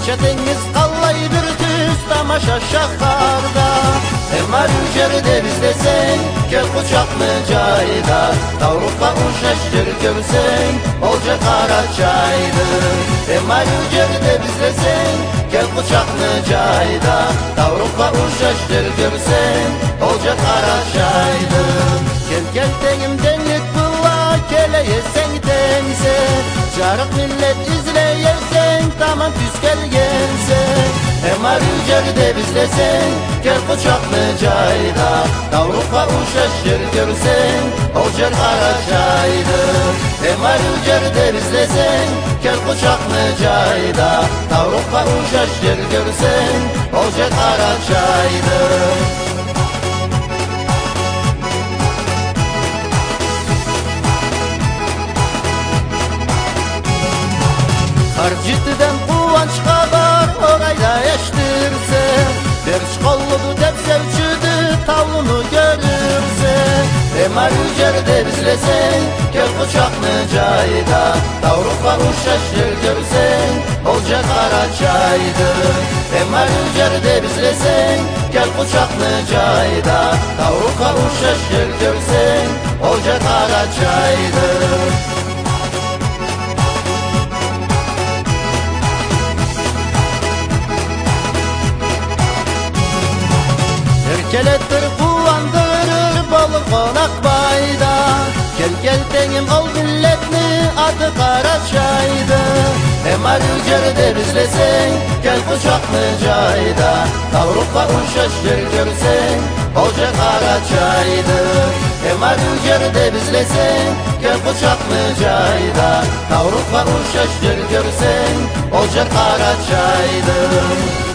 Çeteniz kallay bir düz tamaşa şaharda. Emar yücerde bizlesen gel kucaklı cayda. Tavruka uşaştır görsen bolca kara çaydır. Emar yücerde bizlesen gel kucaklı cayda. Tavruka uşaştır görsen bolca kara çaydır. Gel deyim denlik bulla keleyesen dense. Jarık millet izleyersen tamam püs gelgense. Emar yücerde bizlesen gel kucaklı cayda. Tavruka uşaştır görsen bolca kara çaydır. Emar yücerde bizlesen gel kucaklı cayda. Tavruka uşaştır görsen bolca kara çaydır. Harcıtıdan kuvanç kadar orayla eştirse. Derç kolludu dep sevçüdü tavlunu görürse. Emar yücerde bizlesen gel kucaklı cayda. Tavruka uşaştır görsen bolca kara çaydır. Emar yücerde bizlesen gel kucaklı cayda. Tavruka uşaştır görsen bolca kara çaydır. Kelettir kuvandırır balık konak bayda. Gel deyim ol milletni adı kara çaydı. Emar yücerde bizlesen gel kucaklı cayda. Tavruka uşaştır görsen bolca kara çaydır. Emar yücerde bizlesen gel kucaklı cayda. Tavruka uşaştır görsen bolca kara çaydır.